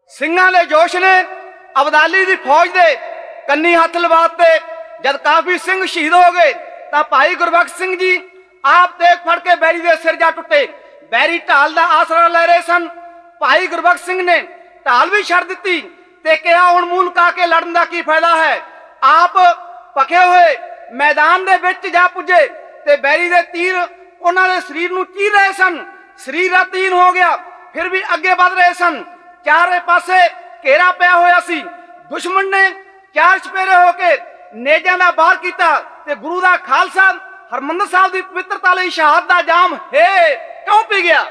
ਸਿੰਘਾਂ ਦੇ ਜੋਸ਼ ਨੇ ਅਬਦਾਲੀ ਦੀ ਫੌਜ ਦੇ ਕੰਨੀ ਹੱਥ ਲਵਾਤੇ। ਜਦ ਕਾਫੀ ਸਿੰਘ ਸ਼ਹੀਦ ਹੋ ਗਏ ਤਾਂ ਭਾਈ ਗੁਰਬਖਸ਼ ਸਿੰਘ ਜੀ ਆਪ ਤੇਗ ਫੜ ਕੇ ਬੈਰੀ ਦੇ ਸਿਰ ਜਾ ਟੁੱਟੇ। ਬੈਰੀ ਢਾਲ ਦਾ ਆਸਰਾ ਲੈ ਰਹੇ ਸਨ। ਭਾਈ ਗੁਰਬਖਸ਼ ਸਿੰਘ ਨੇ ਢਾਲ ਵੀ ਛੱਡ ਦਿੱਤੀ ਤੇ ਕਿਹਾ ਹੁਣ ਮੂੰਹ ਲੁਕਾ ਕੇ ਲੜਨ ਦਾ ਕੀ ਫਾਇਦਾ ਹੈ। ਆਪ ਪਕੇ ਹੋਏ ਮੈਦਾਨ ਦੇ ਵਿੱਚ ਜਾ ਪੁੱਜੇ ਤੇ ਬੈਰੀ ਦੇ ਤੀਰ ਉਹਨਾਂ ਦੇ ਸਰੀਰ ਨੂੰ ਚੀਰ ਰਹੇ ਸਨ। ਸਰੀਰ ਰਾਤੀਨ ਹੋ ਗਿਆ, ਫਿਰ ਵੀ ਅੱਗੇ ਵੱਧ ਰਹੇ ਸਨ। ਚਾਰੇ ਪਾਸੇ ਘੇਰਾ ਪਿਆ ਹੋਇਆ ਸੀ। ਦੁਸ਼ਮਣ ਨੇ ਚਾਰ ਚਪੇਰੇ ਹੋ ਕੇ ਨੇਜਾਂ ਦਾ ਵਾਰ ਕੀਤਾ ਤੇ ਗੁਰੂ ਦਾ ਖਾਲਸਾ ਹਰਮੰਦਰ ਸਾਹਿਬ ਦੀ ਪਵਿੱਤਰਤਾ ਲਈ ਸ਼ਹਾਦਤ ਦਾ ਜਾਮ ਕਿਉਂ ਪੀ ਗਿਆ।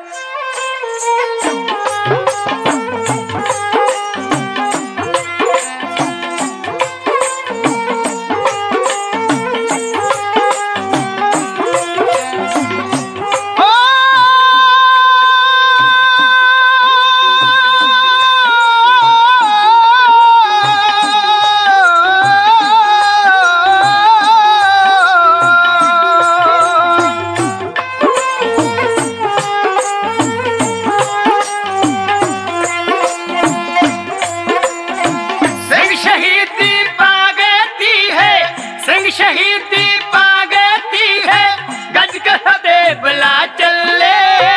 शहीदी पागती है गज कहते बुला चले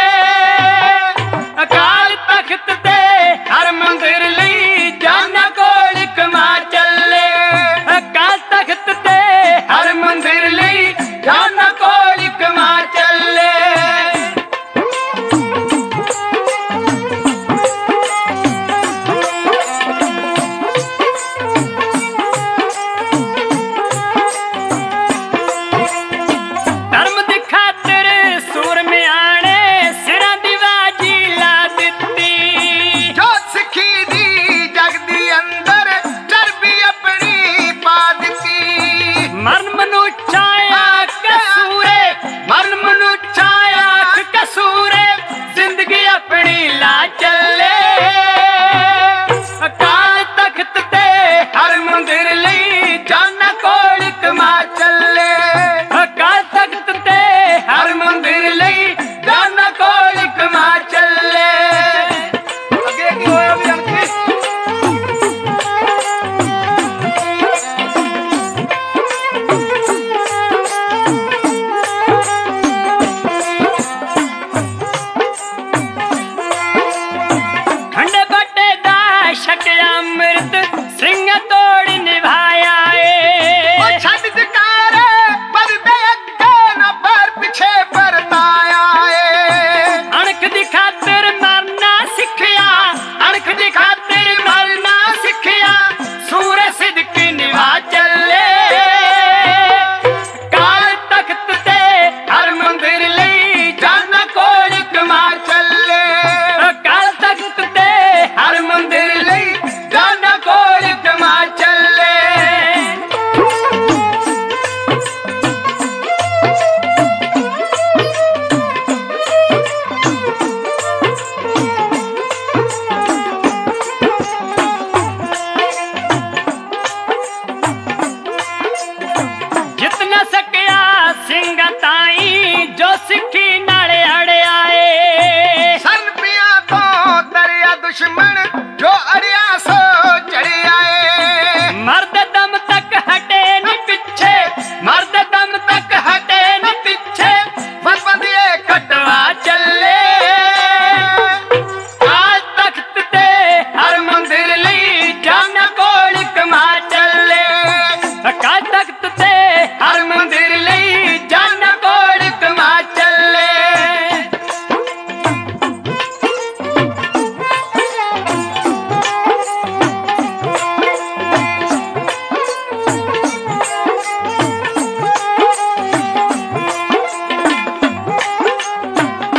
अकाल तख्त ते हर मंदिर ली जाना कोल कमा चले अकाल तख्त ते हर मंदिर ली जाना कोल कमा चले।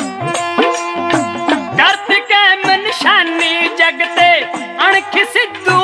जगते अणख सिद्धू